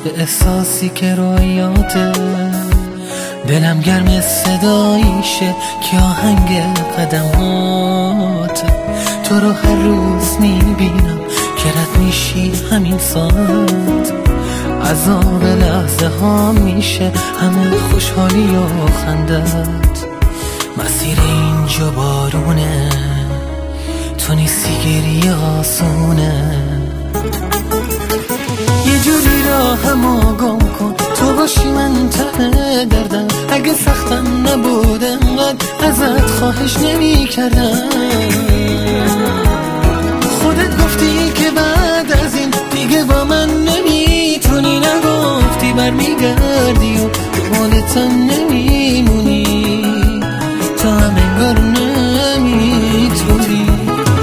به احساسی که رویاته، دلم گرم صداییشه که آهنگ قدمات. تو رو هر روز میبینم که رد میشی همین ساعت، عذاب لحظه ها میشه همه خوشحالی و خندت. مسیر اینجا بارونه، تو نیستی گریه آسونه. یه جوری راهمو گم کن، تو باشی من ته دردم. اگه سختم نبود انقدر ازت خواهش نمی کردم. خودت گفتی که بعد از این دیگه با من نمیتونی، نگفتی برمیگردی و مالتم نمیمونی، تو هم انگار نمیتونی.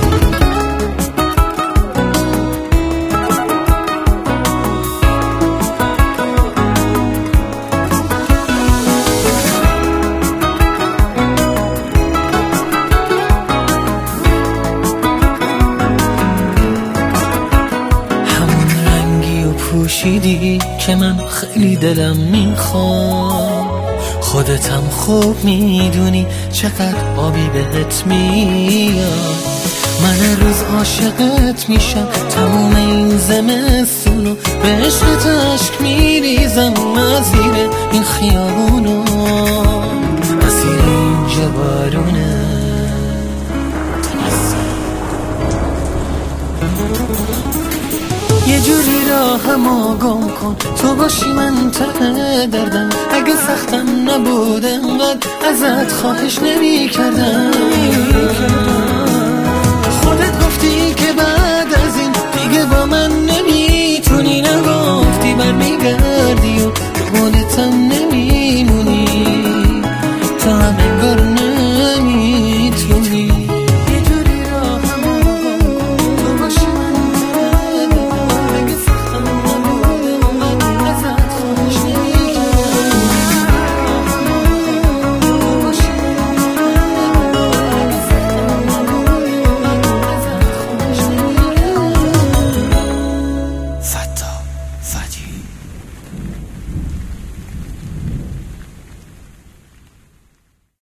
پوشیدی که من خیلی دلم میخواد، خودتم خوب میدونی چقدر آبی بهت میاد. من روز عاشقت میشم تموم این زمستونو، به عشقت عشق میریزم از زیر این خیابونو. مسیر اینجا بارونه، یه جوری راهمو گم کن، تو باشی من ته دردم. اگه سختم نبود انقدر ازت خواهش نمی کردم. خودت گفتی که بعد از این دیگه با من نمیتونی، نگفتی برمیگردی و مالتم نمی